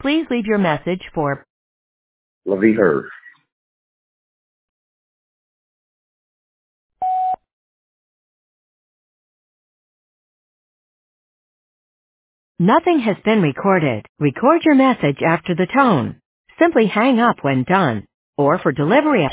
Please leave your message for Lovey her. Nothing has been recorded. Record your message after the tone. Simply hang up when done. Or for delivery